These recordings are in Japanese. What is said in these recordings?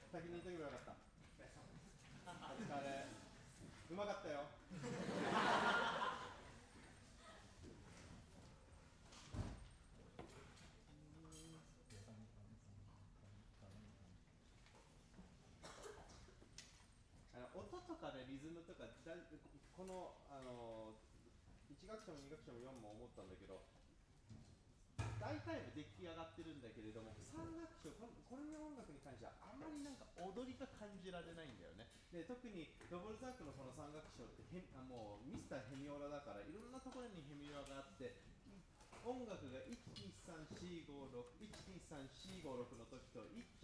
先に言っとけばよかった。お疲れ。うまかったよ。音とかでリズムとかこの1楽章も2楽章も4も思ったんだけど、大体は出来上がってるんだけれども、3楽章、この音楽に関してはあんまりなんか踊りが感じられないんだよね。で、特にドボルザークのこの3楽章ってもうミスターヘミオラだから、いろんなところにヘミオラがあって、音楽が12345612345の時と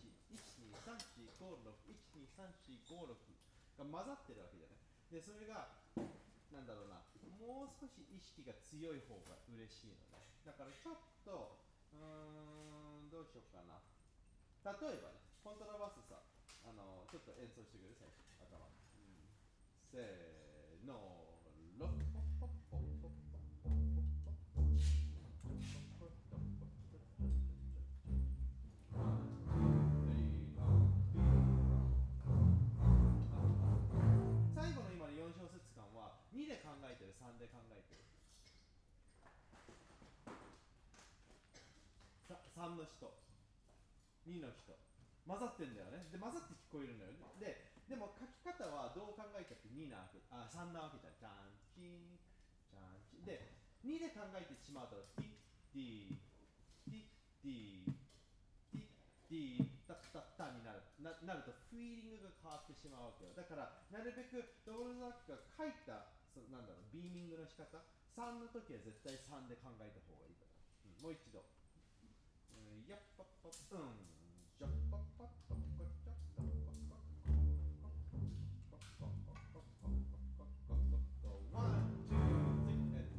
12345612345が混ざってるわけじゃない。で、それがなんだろうな、もう少し意識が強い方が嬉しいのね。だからちょっとどうしようかな。例えばね、コントラバスさ、ちょっと演奏してくれる最初、頭、せーの、ロッポッポッポッポッポッポッポッ最後の今の4小節間は2で考えてる、3で考えてる。3の人、2の人、混ざってんだよね。で、混ざって聞こえるんだよね。でも書き方はどう考えたって2なわけ、3なわけじゃん。チャンチン、チャンチン。で、2で考えてしまうと、ティッティー、ティッティー、ティッティー、タッタッタになると、フィーリングが変わってしまうわけよ。だから、なるべくドボルザークが書いた、なんだろう、ビーミングの仕方、3の時は絶対3で考えた方がいいから。もう一度。やっぱっぱじゃっぱっぱっぱっぱじゃっぱっぱっぱOne, two, three, and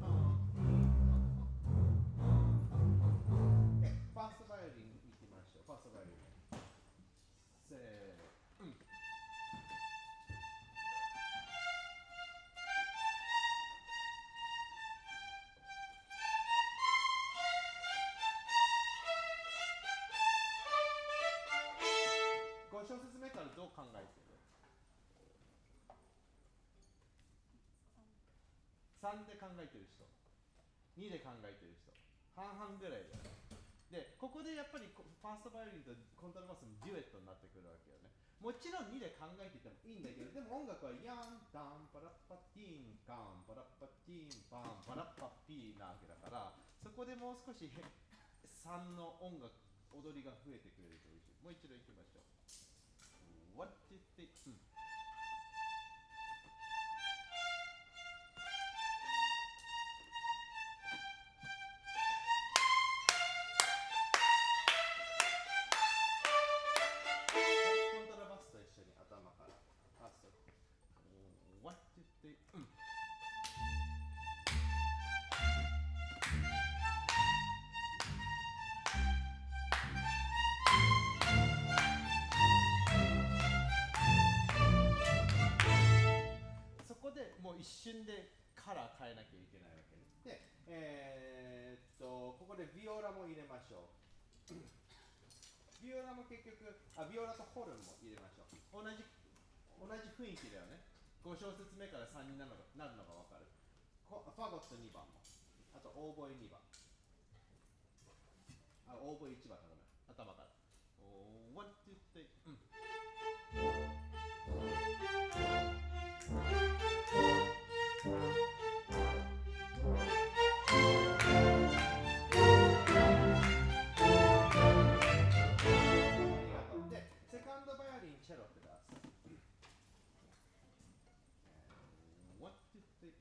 Okay, ファーストバイオリンいきましょう。ファーストバイオリン。せーの。5小節目からどう考えてる？ 3 で考えてる人、2で考えてる人、半々ぐらいだよね。で、ここでやっぱりファーストバイオリンとコントラバスのデュエットになってくるわけよね。もちろん2で考えていてもいいんだけど、でも音楽はヤンタンパラッパティーンカンパラッパティーンパンパラッパピーなわけだから、そこでもう少し3の音楽、踊りが増えてくれると嬉しい。もう一度いきましょう。What did they、コントラバスと一緒に頭からファースト。What did they、そこでもう一瞬でカラー変えなきゃいけないわけで、ここでビオラも入れましょう。ビオラも結局、ビオラとホルンも入れましょう。同じ雰囲気だよね。5小節目から3になるのが分かる。ファゴット2番も、あとオーボエ2番、オーボエ1番だごめん、頭から。ワン、ツー、スリー、で、セカンドバイオリン、チェロください。ワン、ツー、スリー、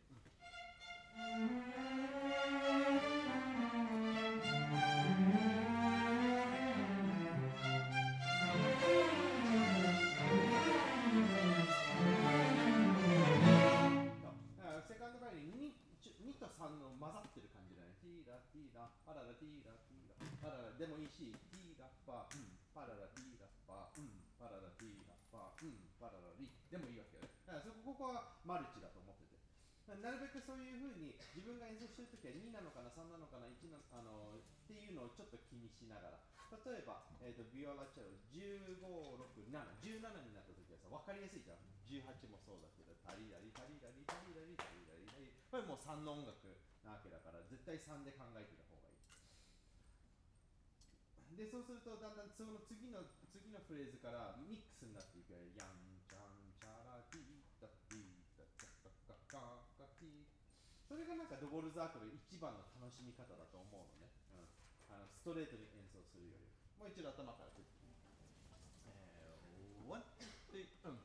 セカンドバイオリン 2と3の混ざってる感じだね。ティーラティーラパララティーラティーラパララでもいいし、ティーラパパララティーラパパララティーラパパララリでもいいわけよね。だからここはマルチだと思ってて。なるべくそういう風に自分が演奏してるときは2なのかな、3なのかな、1なっていうのをちょっと気にしながら。 例えば、ビオラチェロ15、6、7、17になった時はさ、分かりやすいじゃん。18もそうだけど、タリラリタリラリタリラリタリラリタリ、これもう3の音楽なわけだから、絶対3で考えてた方がいい。で、そうするとだんだんその次のフレーズからミックスになっていくよ。ヤンチャンチャラティータティータチャカカカカティー。それがなんかドボルザークの一番の楽しみ方だと思うのね。ストレートに演奏するより。もう一度頭から。ワン、ツー、スリー、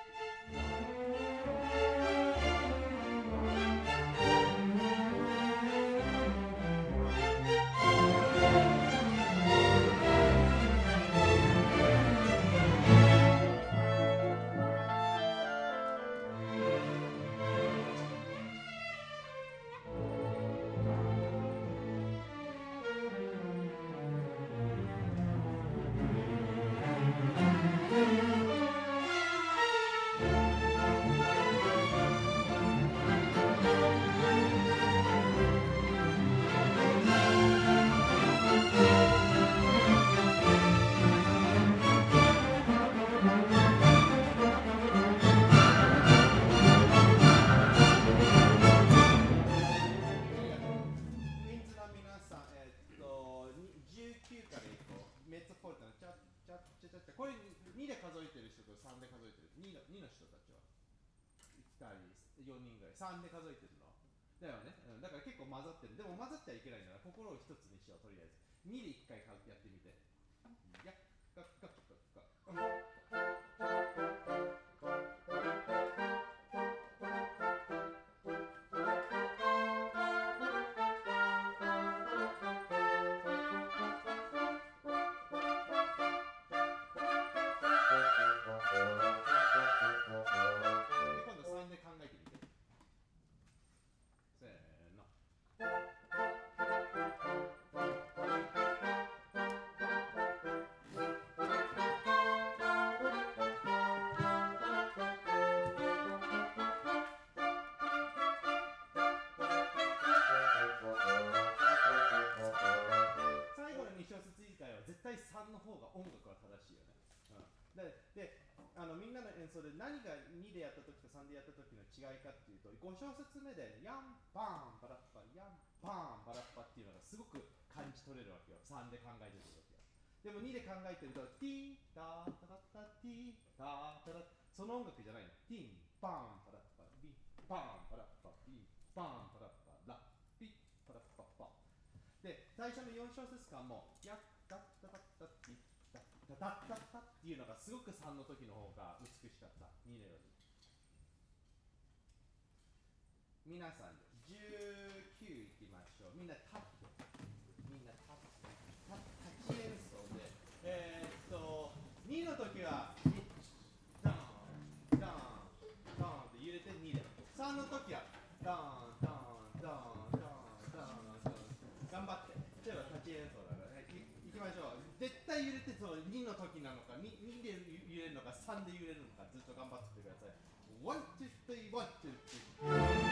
これ2で数えてる人と3で数えてる2の人たちは2人4人ぐらい3で数えてるのだよね、だから結構混ざってる。でも混ざっちゃいけないなら心を一つにしよう。とりあえず2で1回やってみて。やっかっかっかっか3の方が音楽は正しいよね。でみんなの演奏で何が2でやった時と3でやった時の違いかっていうと、5小節目でヤンパーンバラッパヤンパーンバラッパっていうのがすごく感じ取れるわけよ。3で考えてる時は。でも2で考えてるとティータータラッタティータータラッ、その音楽じゃないの。ティーンパーンバラッパビパーンバラッパビパーンバラッパラピッパラッパパで、最初の4小節間もヤッタッタタッタッティッタッタッタッタッっていうのがすごく3の時の方が美しかった。2のより。皆さんで19いきましょう。みんな立って立ち演奏で2の時はダーンダーンダーンって揺れて2で、3の時はダーンダーンダーンダーンダーンダーン頑張って。例えば立ち演奏だからね、いきましょう。絶対揺れてそう2の時なのか 2で揺れるのか3で揺れるのか、ずっと頑張ってください。ワン、ツー、スリー、ワン、ツー、スリ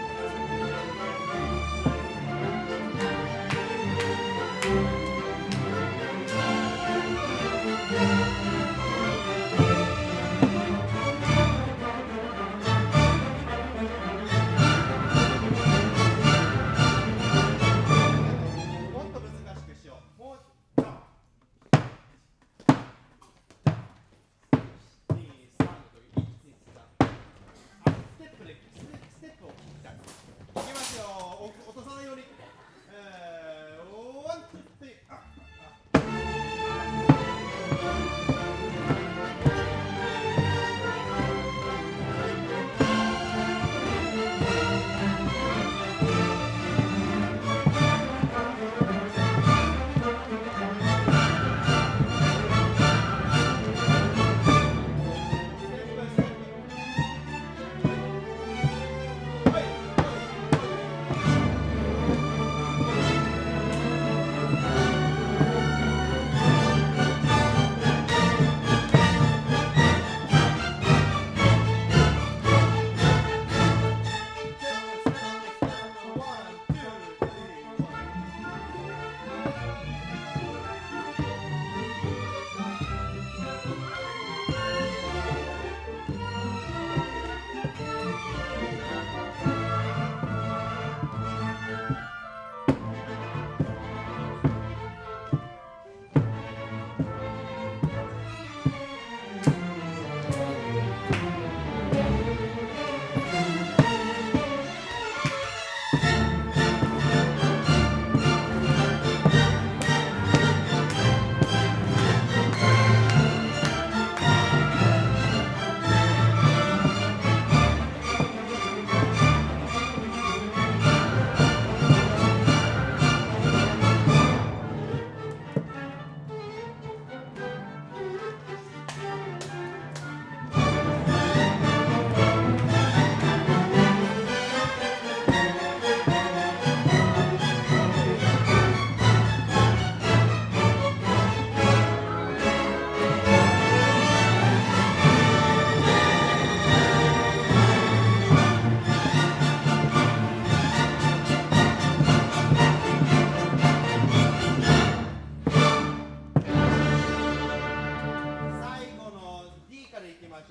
もっと難しくしよう。もうドン1、2、3の時1、2、3ステップを切った。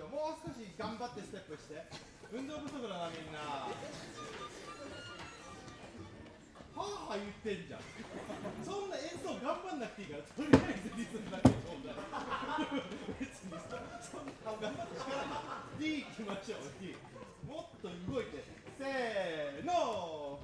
もう少し頑張ってステップして。運動不足だなみんな。はあはあ言ってんじゃん。そんな演奏頑張んなくていいから、とりあえずリズムだけちょうだい。別にそんな頑張ってしかない。D 行きましょう。D。もっと動いて。せーの。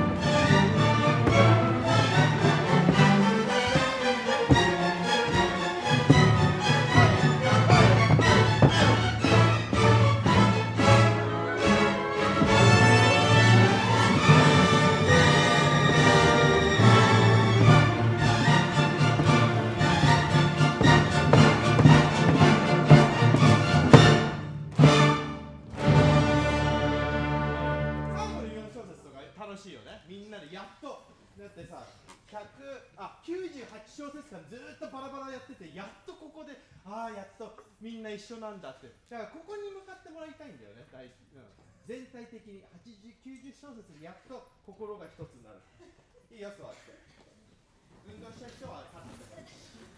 楽しいよね。みんなでやっとだってさ、98小節間ずっとバラバラやってて、やっとここでやっとみんな一緒なんだって。だからここに向かってもらいたいんだよね。全体的に90小節でやっと心が一つになる。いいよ、座って。運動した人は立って。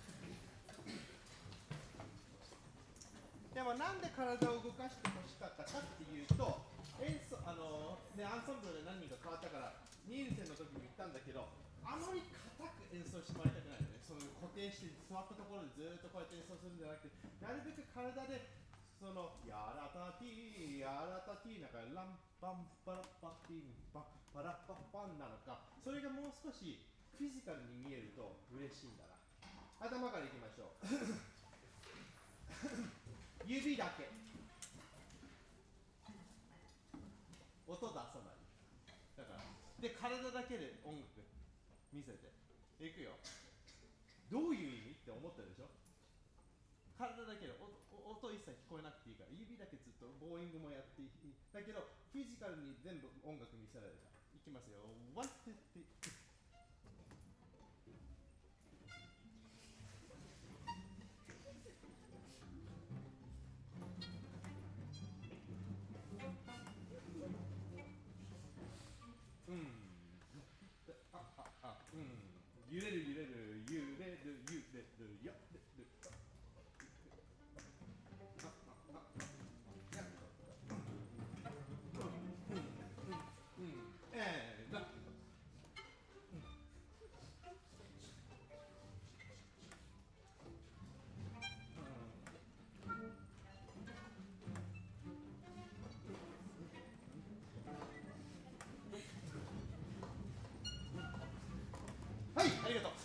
でもなんで体を動かしてほしかったかっていうと、アンサンブルで何人か変わったから、ニールセンの時に言ったんだけど、あまり硬く演奏してもらいたくないのね。その固定して座ったところでずっとこうやって演奏するんじゃなくて、なるべく体でやらたティーやらたティーなんかランパンパラパティーパパラパパンなのか、それがもう少しフィジカルに見えると嬉しいんだな。頭からいきましょう。指だけ。音出さない。だからで、体だけで音楽見せていくよ。どういう意味って思ったでしょ。体だけで音一切聞こえなくていいから、指だけずっとボーイングもやっていい。だけどフィジカルに全部音楽見せられた。いきますよ。ワンツースリー。揺れる揺れる揺れる揺れるよ。はい、ありがとう。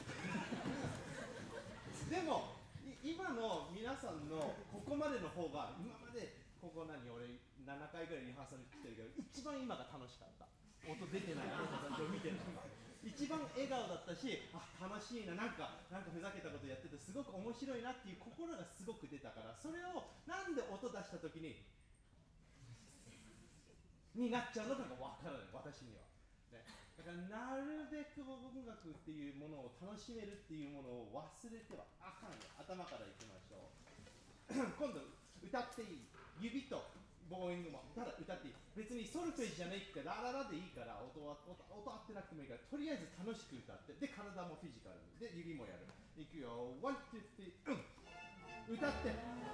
でも今の皆さんのここまでの方が、今までここ俺7回ぐらいリハーサル来てるけど、一番今が楽しかった。音出てないあなたたちを見てるのが一番笑顔だったし、楽しいな、なんかふざけたことやっててすごく面白いなっていう心がすごく出たから、それをなんで音出した時になっちゃうのかが分からない、私には。ね、だからなるべく音楽っていうものを楽しめるっていうものを忘れてはあかんよ。頭からいきましょう。今度歌っていい。指とボーイングもただ歌っていい。別にソルフェージじゃないってラララでいいから、音合ってなくてもいいから、とりあえず楽しく歌って、で体もフィジカルで指もやる。いくよ。ワンツースリー。歌って。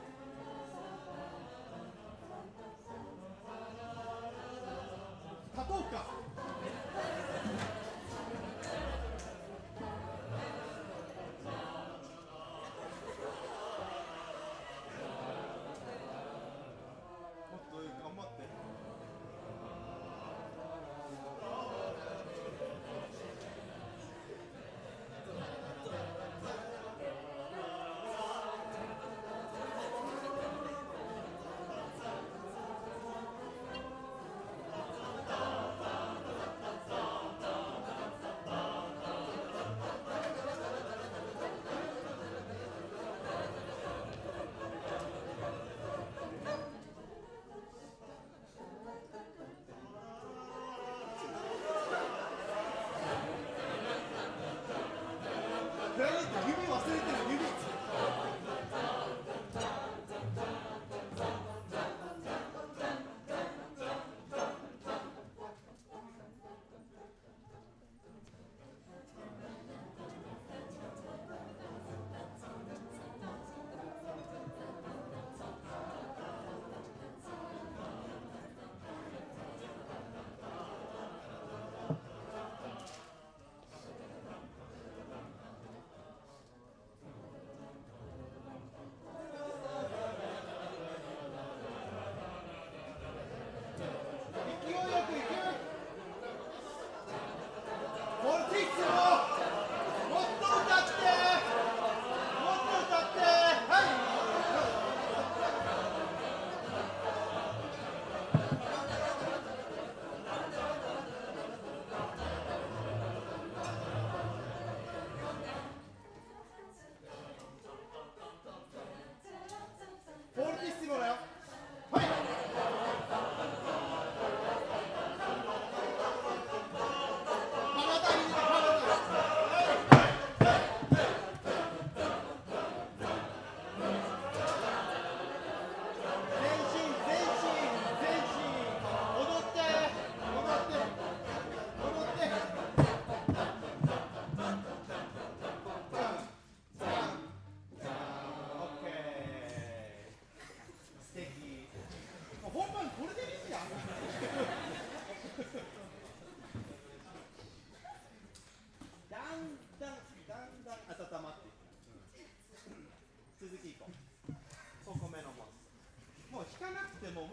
立とうか。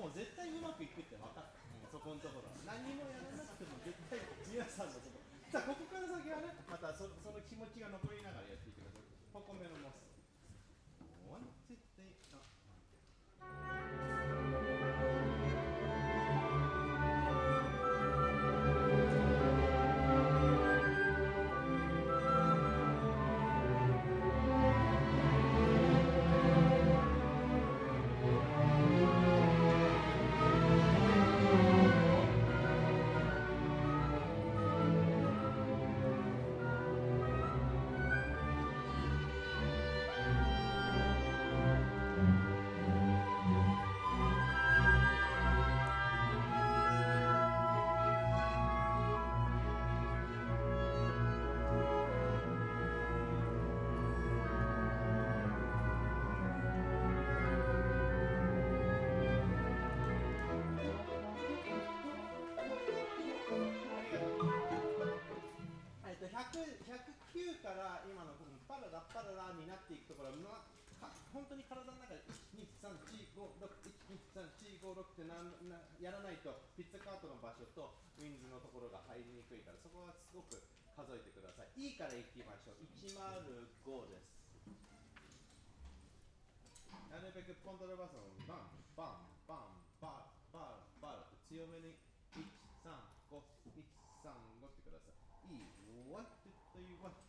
も絶対うまくいくって分かった、もうそこのところは何もやらなくても絶対皆さんのところさあここから先はねまたその気持ちが残りながらやっていってください。ここ目のモスワンツースリー109から今のパララパララになっていくところは、本当に体の中で12345612345ってやらないとピッツァカートの場所とウィンズのところが入りにくいから、そこはすごく数えてください。いいからいきましょう。105です。なるべくコントロールバスをバンバンバンバーバーバーって強めに135ってください。いいワンツーというワン